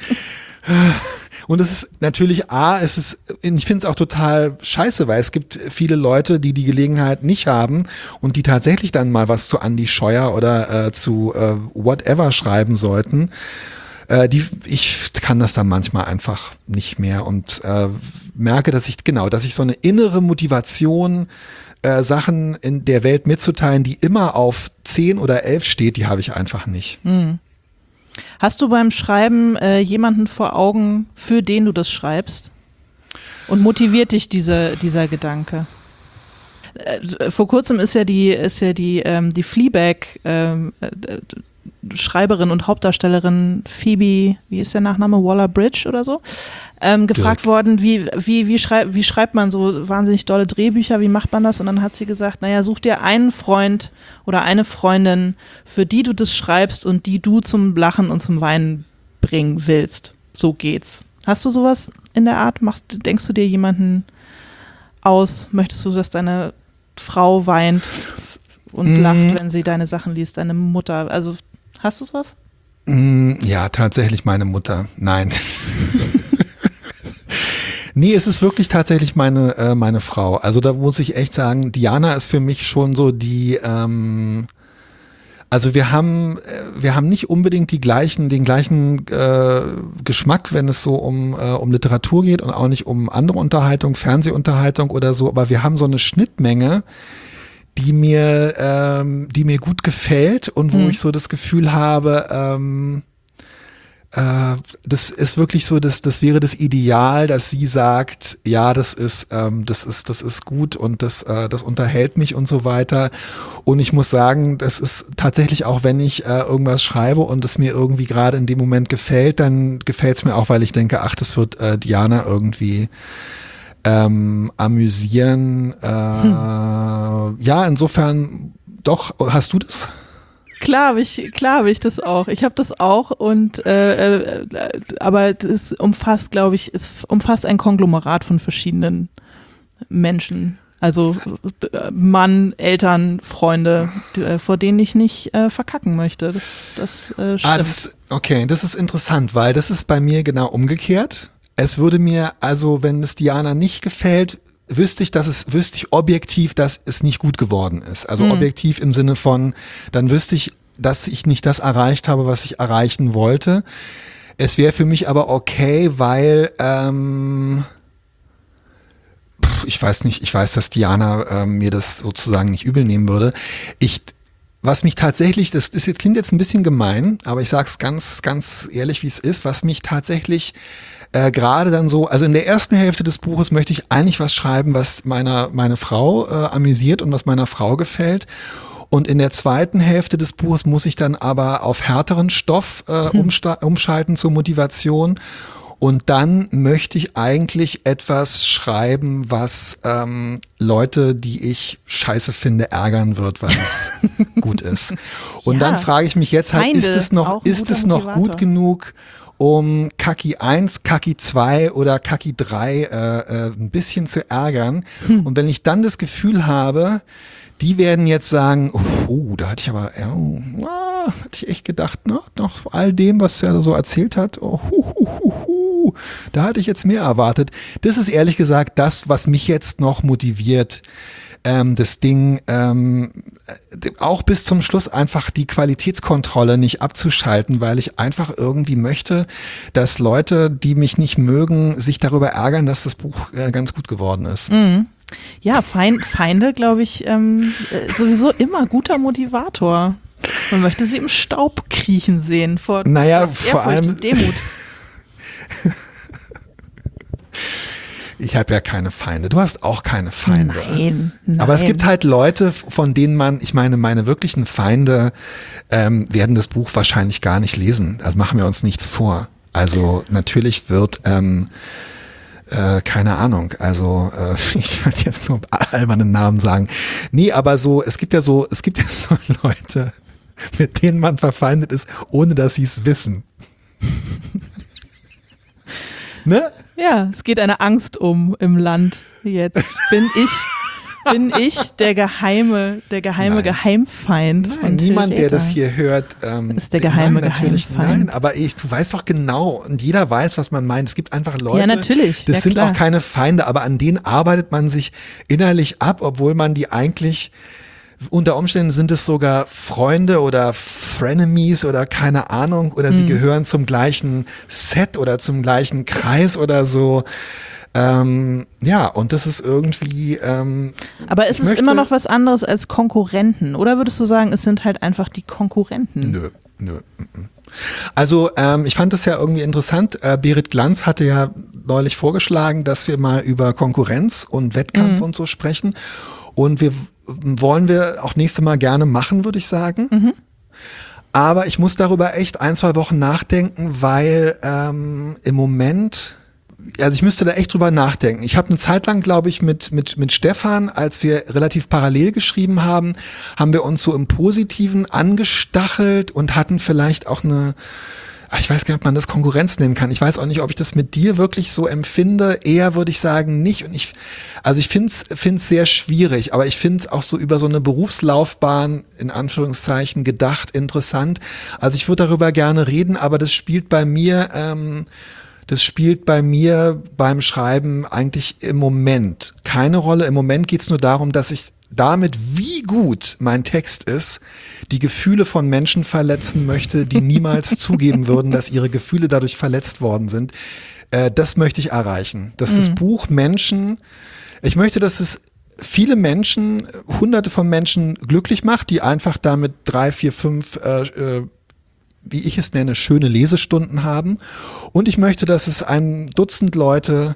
Und es ist natürlich, A, es ist, ich finde es auch total scheiße, weil es gibt viele Leute, die die Gelegenheit nicht haben und die tatsächlich dann mal was zu Andi Scheuer oder äh, zu äh, whatever schreiben sollten. Äh, die, ich kann das dann manchmal einfach nicht mehr und äh, merke, dass ich, genau, dass ich so eine innere Motivation Äh, Sachen in der Welt mitzuteilen, die immer auf zehn oder elf steht, die habe ich einfach nicht. Hm. Hast du beim Schreiben äh, jemanden vor Augen, für den du das schreibst? Und motiviert dich diese, dieser Gedanke? Äh, vor kurzem ist ja die, ist ja die, ähm, die Fleabag ähm, äh, Schreiberin und Hauptdarstellerin Phoebe, wie ist der Nachname, Waller-Bridge oder so, ähm, gefragt Direkt. worden, wie, wie, wie, schrei- wie schreibt man so wahnsinnig dolle Drehbücher, wie macht man das? Und dann hat sie gesagt, naja, such dir einen Freund oder eine Freundin, für die du das schreibst und die du zum Lachen und zum Weinen bringen willst. So geht's. Hast du sowas in der Art? Machst, denkst du dir jemanden aus? Möchtest du, dass deine Frau weint und mm. lacht, wenn sie deine Sachen liest, deine Mutter? Also hast du sowas? Ja, tatsächlich meine Mutter. Nein. Nee, es ist wirklich tatsächlich meine, äh, meine Frau. Also da muss ich echt sagen, Diana ist für mich schon so die, ähm, also wir haben, wir haben nicht unbedingt die gleichen, den gleichen äh, Geschmack, wenn es so um, äh, um Literatur geht und auch nicht um andere Unterhaltung, Fernsehunterhaltung oder so, aber wir haben so eine Schnittmenge, die mir, ähm, die mir gut gefällt und wo mhm. ich so das Gefühl habe, ähm, äh, das ist wirklich so, das, das wäre das Ideal, dass sie sagt, ja, das ist, ähm, das ist, das ist gut und das, äh, das unterhält mich und so weiter. Und ich muss sagen, das ist tatsächlich auch, wenn ich äh, irgendwas schreibe und es mir irgendwie gerade in dem Moment gefällt, dann gefällt es mir auch, weil ich denke, ach, das wird äh, Diana irgendwie Ähm, amüsieren. Äh, hm. Ja, insofern doch. Hast du das? Klar habe ich, klar habe ich das auch. Ich habe das auch und äh, äh, aber es umfasst, glaube ich, es umfasst ein Konglomerat von verschiedenen Menschen. Also Mann, Eltern, Freunde, die, vor denen ich nicht äh, verkacken möchte. Das, das äh, stimmt. Ah, das, okay, das ist interessant, weil das ist bei mir genau umgekehrt. Es würde mir, also wenn es Diana nicht gefällt, wüsste ich, dass es, wüsste ich objektiv, dass es nicht gut geworden ist. Also mhm. objektiv im Sinne von, dann wüsste ich, dass ich nicht das erreicht habe, was ich erreichen wollte. Es wäre für mich aber okay, weil ähm, pff, ich weiß nicht, ich weiß, dass Diana ähm, mir das sozusagen nicht übel nehmen würde. Ich Was mich tatsächlich, das, das klingt jetzt ein bisschen gemein, aber ich sag's ganz, ganz ehrlich, wie es ist, was mich tatsächlich äh, gerade dann so, also in der ersten Hälfte des Buches möchte ich eigentlich was schreiben, was meiner meine Frau äh, amüsiert und was meiner Frau gefällt. Und in der zweiten Hälfte des Buches muss ich dann aber auf härteren Stoff äh, hm. umsta- umschalten zur Motivation. Und dann möchte ich eigentlich etwas schreiben, was ähm, Leute, die ich scheiße finde, ärgern wird, weil es gut ist. Und ja, dann frage ich mich jetzt halt, Feinde, ist es noch, ist es noch gut genug, um Kaki eins, Kaki zwei oder Kaki drei äh, äh, ein bisschen zu ärgern? Hm. Und wenn ich dann das Gefühl habe, die werden jetzt sagen, oh, oh da hatte ich aber, ja, ah, hatte ich echt gedacht, ne, nach all dem, was er so erzählt hat, oh, hu, hu, hu, hu, da hatte ich jetzt mehr erwartet. Das ist ehrlich gesagt das, was mich jetzt noch motiviert, ähm, das Ding ähm, auch bis zum Schluss einfach die Qualitätskontrolle nicht abzuschalten, weil ich einfach irgendwie möchte, dass Leute, die mich nicht mögen, sich darüber ärgern, dass das Buch äh, ganz gut geworden ist. Mhm. Ja, Feind, Feinde, glaube ich, ähm, sowieso immer guter Motivator. Man möchte sie im Staub kriechen sehen vor, naja, vor vor allem und Demut. Ich habe ja keine Feinde. Du hast auch keine Feinde. Nein, nein. Aber es gibt halt Leute, von denen man, ich meine, meine wirklichen Feinde ähm, werden das Buch wahrscheinlich gar nicht lesen. Also machen wir uns nichts vor. Also natürlich wird ähm, Äh, keine Ahnung, also äh, ich würde jetzt nur alberne Namen sagen. Nee, aber so, es gibt ja so, es gibt ja so Leute, mit denen man verfeindet ist, ohne dass sie es wissen. Ne? Ja, es geht eine Angst um im Land jetzt. Bin ich, bin ich der geheime, der geheime Nein. Geheimfeind. Nein, niemand, der das hier hört, ähm, ist der geheime nein, natürlich Geheimfeind. Nein, aber ich, du weißt doch genau und jeder weiß, was man meint. Es gibt einfach Leute, ja, natürlich. das ja, sind klar. auch keine Feinde, aber an denen arbeitet man sich innerlich ab, obwohl man die eigentlich unter Umständen sind es sogar Freunde oder Frenemies oder keine Ahnung oder sie mhm. gehören zum gleichen Set oder zum gleichen Kreis oder so. Ähm, ja, und das ist irgendwie. Ähm, Aber ist es möchte, immer noch was anderes als Konkurrenten? Oder würdest du sagen, es sind halt einfach die Konkurrenten? Nö, nö. Also ähm, ich fand es ja irgendwie interessant. Äh, Berit Glanz hatte ja neulich vorgeschlagen, dass wir mal über Konkurrenz und Wettkampf mhm. und so sprechen. Und wir wollen wir auch nächste Mal gerne machen, würde ich sagen. Mhm. Aber ich muss darüber echt ein, zwei Wochen nachdenken, weil ähm, im Moment, also ich müsste da echt drüber nachdenken. Ich habe eine Zeit lang, glaube ich, mit, mit, mit Stefan, als wir relativ parallel geschrieben haben, haben wir uns so im Positiven angestachelt und hatten vielleicht auch eine, ich weiß gar nicht, ob man das Konkurrenz nennen kann. Ich weiß auch nicht, ob ich das mit dir wirklich so empfinde. Eher würde ich sagen, nicht. Und ich, also ich finde es finde es sehr schwierig, aber ich finde es auch so über so eine Berufslaufbahn, in Anführungszeichen, gedacht, interessant. Also ich würde darüber gerne reden, aber das spielt bei mir, ähm, das spielt bei mir beim Schreiben eigentlich im Moment keine Rolle. Im Moment geht es nur darum, dass ich damit, wie gut mein Text ist, die Gefühle von Menschen verletzen möchte, die niemals zugeben würden, dass ihre Gefühle dadurch verletzt worden sind. Äh, das möchte ich erreichen. Dass mhm. das Buch Menschen, ich möchte, dass es viele Menschen, hunderte von Menschen glücklich macht, die einfach damit drei, vier, fünf, äh, äh, wie ich es nenne, schöne Lesestunden haben. Und ich möchte, dass es ein Dutzend Leute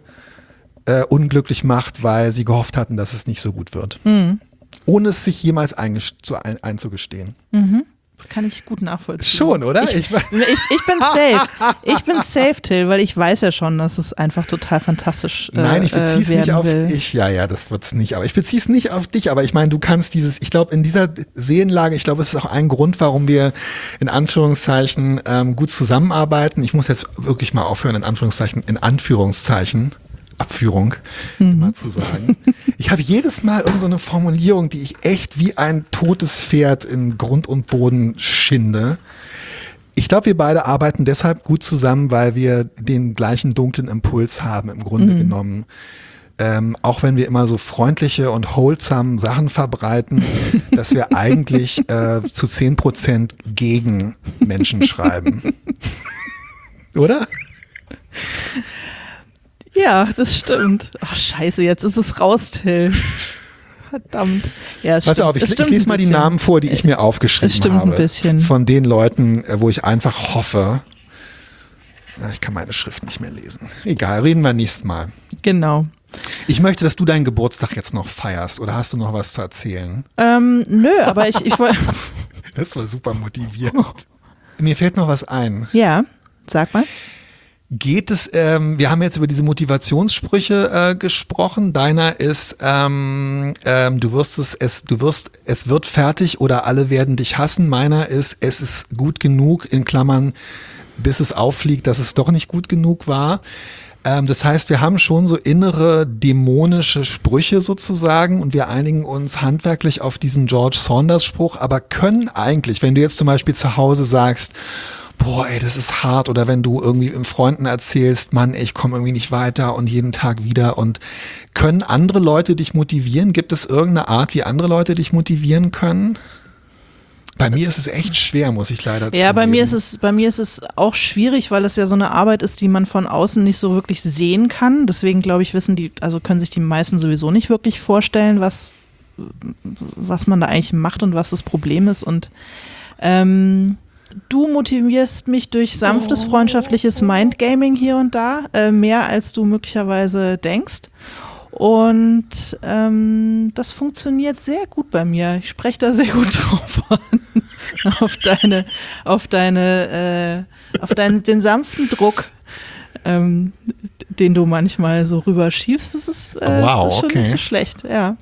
Äh, unglücklich macht, weil sie gehofft hatten, dass es nicht so gut wird. Mhm. Ohne es sich jemals eingest- zu ein- einzugestehen. Mhm. Kann ich gut nachvollziehen. Schon, oder? Ich, ich, ich bin safe. Ich bin safe, Till, weil ich weiß ja schon, dass es einfach total fantastisch äh, Nein, ich beziehe es äh, nicht auf will. dich. Ja, ja, das wird's nicht. Aber ich beziehe es nicht auf dich. Aber ich meine, du kannst dieses, ich glaube, in dieser Seelenlage, ich glaube, es ist auch ein Grund, warum wir in Anführungszeichen ähm, gut zusammenarbeiten. Ich muss jetzt wirklich mal aufhören, in Anführungszeichen, in Anführungszeichen, Abführung, mhm. immer zu sagen. Ich habe jedes Mal irgend so eine Formulierung, die ich echt wie ein totes Pferd in Grund und Boden schinde. Ich glaube, wir beide arbeiten deshalb gut zusammen, weil wir den gleichen dunklen Impuls haben, im Grunde mhm. genommen. ähm, auch wenn wir immer so freundliche und wholesome Sachen verbreiten, dass wir eigentlich äh, zu zehn Prozent gegen Menschen schreiben. Oder? Ja, das stimmt. Ach, scheiße, jetzt ist es raus, Till. Verdammt. Ja, es Pass stimmt, auf, ich, es stimmt ich lese mal die Namen vor, die ich mir aufgeschrieben es stimmt habe. Ein bisschen. Von den Leuten, wo ich einfach hoffe, na, ich kann meine Schrift nicht mehr lesen. Egal, reden wir nächstes Mal. Genau. Ich möchte, dass du deinen Geburtstag jetzt noch feierst. Oder hast du noch was zu erzählen? Ähm, nö, aber ich, ich wollte... Das war super motivierend. Mir fällt noch was ein. Ja, sag mal. Geht es, ähm, wir haben jetzt über diese Motivationssprüche äh, gesprochen. Deiner ist, ähm, ähm, du wirst es, es, du wirst, es wird fertig oder alle werden dich hassen. Meiner ist, es ist gut genug, in Klammern, bis es auffliegt, dass es doch nicht gut genug war. Ähm, das heißt, wir haben schon so innere dämonische Sprüche sozusagen und wir einigen uns handwerklich auf diesen George Saunders Spruch, aber können eigentlich, wenn du jetzt zum Beispiel zu Hause sagst, boah, ey, das ist hart, oder wenn du irgendwie im Freunden erzählst, Mann, ey, ich komme irgendwie nicht weiter und jeden Tag wieder, und können andere Leute dich motivieren? Gibt es irgendeine Art, wie andere Leute dich motivieren können? Bei mir ist es echt schwer, muss ich leider zugeben. Ja, bei mir ist es, bei mir ist es auch schwierig, weil es ja so eine Arbeit ist, die man von außen nicht so wirklich sehen kann. Deswegen glaube ich, wissen die, also können sich die meisten sowieso nicht wirklich vorstellen, was, was man da eigentlich macht und was das Problem ist. Und ähm, du motivierst mich durch sanftes, freundschaftliches Mindgaming hier und da, äh, mehr als du möglicherweise denkst. Und ähm, das funktioniert sehr gut bei mir. Ich spreche da sehr gut drauf an. auf deine, auf deine, äh, auf deinen, den sanften Druck, ähm, den du manchmal so rüberschiebst. Das ist, äh, wow, das ist schon okay. nicht so schlecht, ja.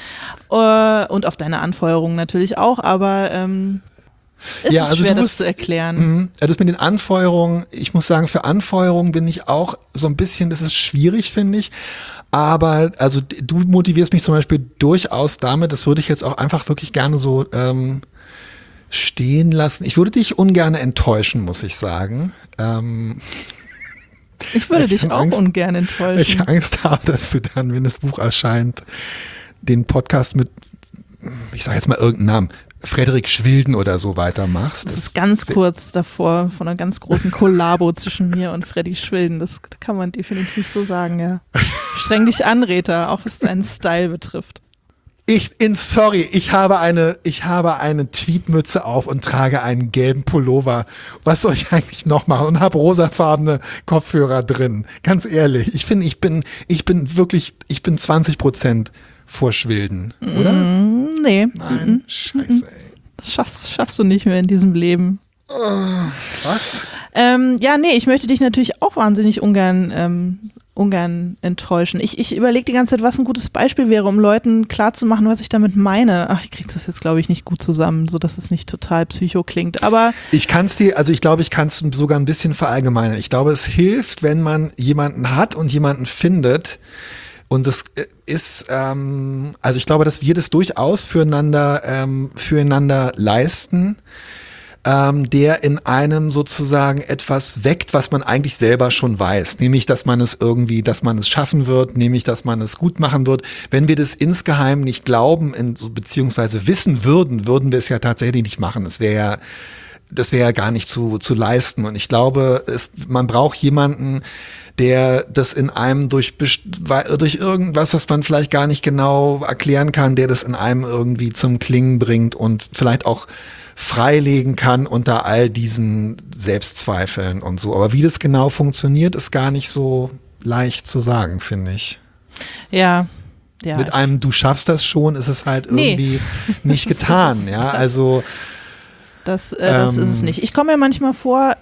Uh, und auf deine Anfeuerung natürlich auch, aber ähm, es ja, ist also schwer, du das bist, zu erklären. Mh, das mit den Anfeuerungen, ich muss sagen, für Anfeuerungen bin ich auch so ein bisschen, das ist schwierig, finde ich. Aber also du motivierst mich zum Beispiel durchaus damit, das würde ich jetzt auch einfach wirklich gerne so ähm, stehen lassen. Ich würde dich ungern enttäuschen, muss ich sagen. Ähm, ich würde ich dich auch Angst, ungern enttäuschen. Ich Angst habe, dass du dann, wenn das Buch erscheint, den Podcast mit, ich sage jetzt mal irgendeinen Namen, Frederik Schwilden oder so weitermachst. Das ist ganz kurz davor von einer ganz großen Kollabo zwischen mir und Freddy Schwilden. Das kann man definitiv so sagen, ja. Streng dich an, Rita, auch was deinen Style betrifft. Ich, in, sorry, ich habe eine, ich habe eine Tweetmütze auf und trage einen gelben Pullover. Was soll ich eigentlich noch machen? Und habe rosafarbene Kopfhörer drin. Ganz ehrlich, ich finde, ich bin, ich bin wirklich, ich bin zwanzig Prozent vor Schwilden, oder? Mm, nee. Nein, Mm, scheiße, ey. Das schaffst, schaffst du nicht mehr in diesem Leben. Uh, was? Ähm, ja, nee, ich möchte dich natürlich auch wahnsinnig ungern, ähm, ungern enttäuschen. Ich, ich überlege die ganze Zeit, was ein gutes Beispiel wäre, um Leuten klarzumachen, was ich damit meine. Ach, ich krieg's das jetzt, glaube ich, nicht gut zusammen, sodass es nicht total psycho klingt. Aber ich kann es dir, also ich glaube, ich kann es sogar ein bisschen verallgemeinern. Ich glaube, es hilft, wenn man jemanden hat und jemanden findet. Und das ist, ähm, also ich glaube, dass wir das durchaus füreinander, ähm, füreinander leisten, ähm, der in einem sozusagen etwas weckt, was man eigentlich selber schon weiß. Nämlich, dass man es irgendwie, dass man es schaffen wird, nämlich, dass man es gut machen wird. Wenn wir das insgeheim nicht glauben, in, so, beziehungsweise wissen würden, würden wir es ja tatsächlich nicht machen. Es wäre ja, das wäre ja gar nicht zu, zu leisten. Und ich glaube, es, man braucht jemanden, der das in einem durch, durch irgendwas, was man vielleicht gar nicht genau erklären kann, der das in einem irgendwie zum Klingen bringt und vielleicht auch freilegen kann unter all diesen Selbstzweifeln und so. Aber wie das genau funktioniert, ist gar nicht so leicht zu sagen, finde ich. Ja. Ja, Mit einem "Du schaffst das schon" ist es halt irgendwie nee. nicht getan. ist, ja, das, also Das, äh, das ähm, ist es nicht. Ich komme mir manchmal vor,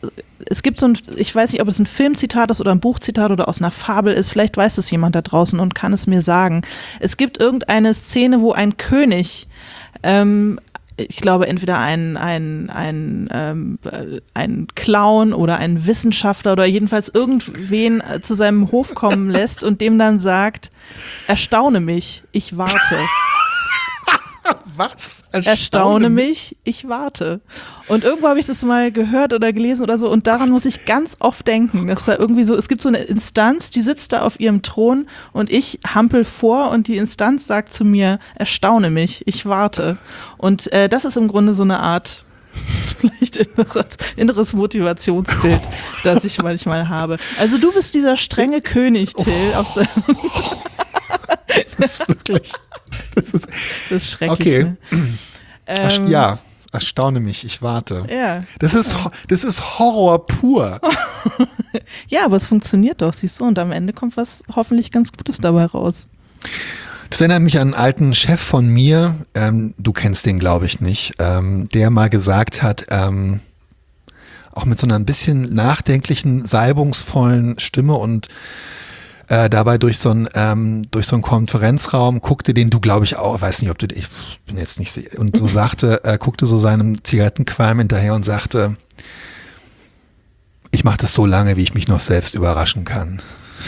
es gibt so ein, ich weiß nicht, ob es ein Filmzitat ist oder ein Buchzitat oder aus einer Fabel ist, vielleicht weiß es jemand da draußen und kann es mir sagen. Es gibt irgendeine Szene, wo ein König, ähm, ich glaube entweder ein, ein, ein, ähm, ein Clown oder ein Wissenschaftler oder jedenfalls irgendwen zu seinem Hof kommen lässt und dem dann sagt, erstaune mich, ich warte. Was? Erstaune, Erstaune mich, ich warte. Und irgendwo habe ich das mal gehört oder gelesen oder so und daran muss ich ganz oft denken, dass da irgendwie so, es gibt so eine Instanz, die sitzt da auf ihrem Thron und ich hampel vor und die Instanz sagt zu mir, erstaune mich, ich warte. Und äh, das ist im Grunde so eine Art vielleicht inneres, inneres Motivationsbild, das ich manchmal habe. Also du bist dieser strenge König, Till, oh. aus der Das ist wirklich, das ist, das ist schrecklich. Okay. Ne? Ähm, ja, erstaune mich, ich warte. Ja. Das ist, das ist Horror pur. Ja, aber es funktioniert doch, siehst du, und am Ende kommt was hoffentlich ganz Gutes dabei raus. Das erinnert mich an einen alten Chef von mir, ähm, du kennst den, glaube ich, nicht, ähm, der mal gesagt hat, ähm, auch mit so einer ein bisschen nachdenklichen, salbungsvollen Stimme und äh, dabei durch so einen ähm, durch so einen Konferenzraum guckte, den du, glaube ich, auch, weiß nicht, ob du, ich bin jetzt nicht sicher, und so sagte, äh, guckte so seinem Zigarettenqualm hinterher und sagte, ich mache das so lange, wie ich mich noch selbst überraschen kann.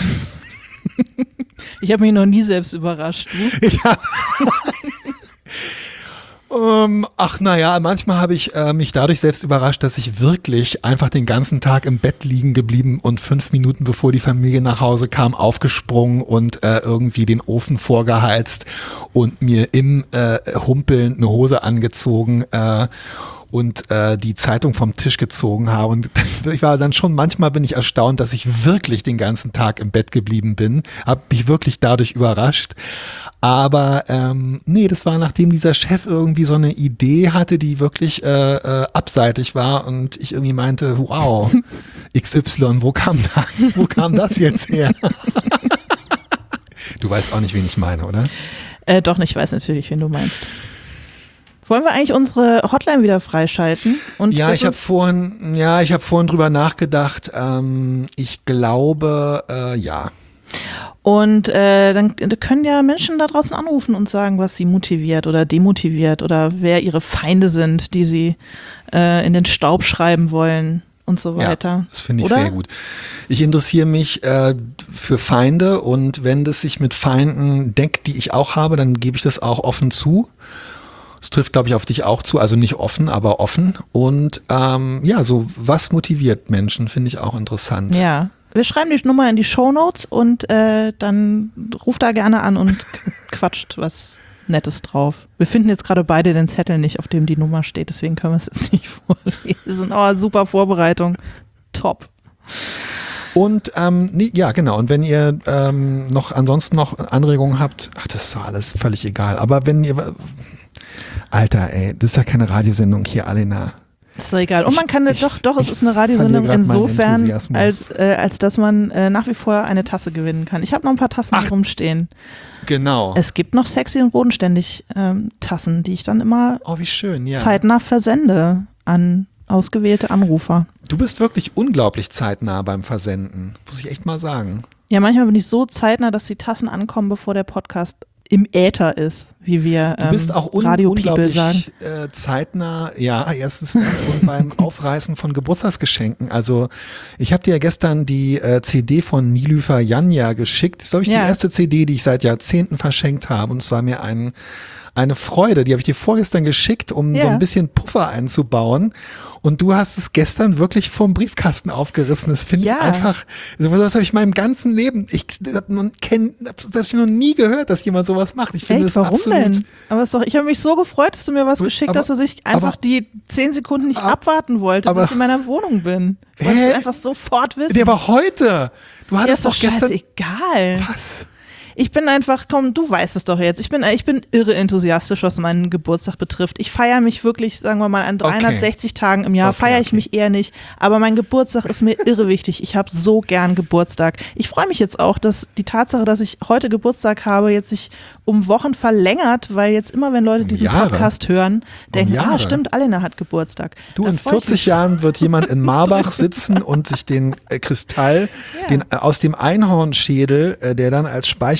Ich habe mich noch nie selbst überrascht. Du? Ja. um, ach naja, manchmal habe ich äh, mich dadurch selbst überrascht, dass ich wirklich einfach den ganzen Tag im Bett liegen geblieben und fünf Minuten bevor die Familie nach Hause kam, aufgesprungen und äh, irgendwie den Ofen vorgeheizt und mir im äh, Humpeln eine Hose angezogen äh, und äh, die Zeitung vom Tisch gezogen habe. Und ich war dann schon, manchmal bin ich erstaunt, dass ich wirklich den ganzen Tag im Bett geblieben bin. Habe mich wirklich dadurch überrascht. Aber ähm, nee, das war, nachdem dieser Chef irgendwie so eine Idee hatte, die wirklich äh, äh, abseitig war und ich irgendwie meinte, wow, X Y, wo kam da, wo kam das jetzt her? Du weißt auch nicht, wen ich meine, oder? Äh, doch, ich weiß natürlich, wen du meinst. Wollen wir eigentlich unsere Hotline wieder freischalten? Und ja, ich habe vorhin, ja, ich habe vorhin drüber nachgedacht. Ähm, ich glaube, äh, ja. Und äh, dann können ja Menschen da draußen anrufen und sagen, was sie motiviert oder demotiviert oder wer ihre Feinde sind, die sie äh, in den Staub schreiben wollen und so weiter. Ja, das finde ich oder? Sehr gut. Ich interessiere mich äh, für Feinde und wenn das sich mit Feinden deckt, die ich auch habe, dann gebe ich das auch offen zu. Es trifft, glaube ich, auf dich auch zu, also nicht offen, aber offen. Und ähm, ja, so was motiviert Menschen, finde ich auch interessant. Ja, wir schreiben die Nummer in die Shownotes und äh, dann ruft da gerne an und quatscht was Nettes drauf. Wir finden jetzt gerade beide den Zettel nicht, auf dem die Nummer steht, deswegen können wir es jetzt nicht vorlesen. Aber super Vorbereitung, top. Und ähm, nee, ja, genau. Und wenn ihr ähm, noch ansonsten noch Anregungen habt, ach, das ist doch alles völlig egal. Aber wenn ihr Alter, ey, das ist ja keine Radiosendung hier, Alena. Ist doch egal. Und man kann, ich, doch, doch, ich, es ist eine Radiosendung insofern, als, äh, als dass man äh, nach wie vor eine Tasse gewinnen kann. Ich habe noch ein paar Tassen Ach, rumstehen. Genau. Es gibt noch sexy und bodenständig ähm, Tassen, die ich dann immer oh, wie schön, ja. zeitnah versende an ausgewählte Anrufer. Du bist wirklich unglaublich zeitnah beim Versenden, muss ich echt mal sagen. Ja, manchmal bin ich so zeitnah, dass die Tassen ankommen, bevor der Podcast im Äther ist, wie wir ähm, Du bist auch un- Radio unglaublich sagen. Äh, zeitnah, ja, erstens das und beim Aufreißen von Geburtstagsgeschenken. Also ich habe dir ja gestern die äh, C D von Nilüfer Janja geschickt. Das ist, glaube ich, ja. die erste C D, die ich seit Jahrzehnten verschenkt habe. Und es war mir ein, eine Freude. Die habe ich dir vorgestern geschickt, um ja. so ein bisschen Puffer einzubauen. Und du hast es gestern wirklich vom Briefkasten aufgerissen. Das finde ja. ich einfach, das habe ich in meinem ganzen Leben, ich habe noch, hab ich noch nie gehört, dass jemand sowas macht. Ich finde Echt, das warum absolut. Denn? Aber es ist doch, ich habe mich so gefreut, dass du mir was geschickt aber, hast, dass ich einfach aber, die zehn Sekunden nicht aber, abwarten wollte, aber, bis ich in meiner Wohnung bin. Ich wollte es einfach sofort wissen. Nee, aber heute. Du hattest ja, doch gestern. Scheißegal. Was? Ich bin einfach, komm, du weißt es doch jetzt, ich bin, ich bin irre enthusiastisch, was meinen Geburtstag betrifft. Ich feiere mich wirklich, sagen wir mal, an dreihundertsechzig okay. Tagen im Jahr okay, feiere ich okay. mich eher nicht. Aber mein Geburtstag ist mir irre wichtig. Ich habe so gern Geburtstag. Ich freue mich jetzt auch, dass die Tatsache, dass ich heute Geburtstag habe, jetzt sich um Wochen verlängert, weil jetzt immer, wenn Leute diesen Jahre. Podcast hören, denken, um ah, stimmt, Alena hat Geburtstag. Du, Dann in vierzig Jahren wird jemand in Marbach sitzen und sich den äh, Kristall, ja. den, äh, aus dem Einhornschädel, äh, der dann als Speicher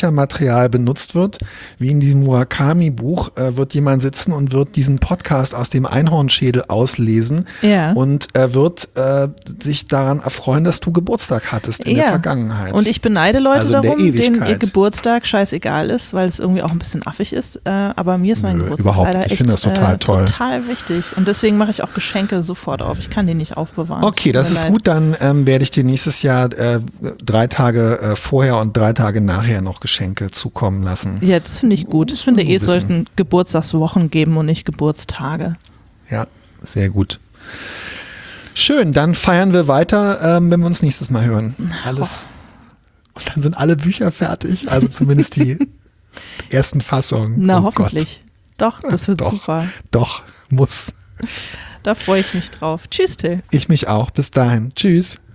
Büchermaterial benutzt wird, wie in diesem Murakami-Buch, äh, wird jemand sitzen und wird diesen Podcast aus dem Einhornschädel auslesen Ja. und er wird äh, sich daran erfreuen, dass du Geburtstag hattest in Ja. der Vergangenheit. Und ich beneide Leute Also in der darum, denen Ewigkeit. ihr Geburtstag scheißegal ist, weil es irgendwie auch ein bisschen affig ist. Äh, aber mir ist mein Nö, Geburtstag überhaupt leider nicht. Ich echt finde das total äh, toll. total wichtig. Und deswegen mache ich auch Geschenke sofort auf. Ich kann die nicht aufbewahren. Okay, das Tut mir ist leid. gut. Dann ähm, werde ich dir nächstes Jahr äh, drei Tage äh, vorher und drei Tage nachher noch Geschenke zukommen lassen. Ja, das finde ich gut. Ich Muss finde man eh, es wissen. sollten Geburtstagswochen geben und nicht Geburtstage. Ja, sehr gut. Schön, dann feiern wir weiter, ähm, wenn wir uns nächstes Mal hören. Alles. Und dann sind alle Bücher fertig, also zumindest die ersten Fassungen. Na, Oh hoffentlich. Doch, das wird Doch. super. Gott. Doch, muss. Da freue ich mich drauf. Tschüss, Till. Ich mich auch. Bis dahin. Tschüss.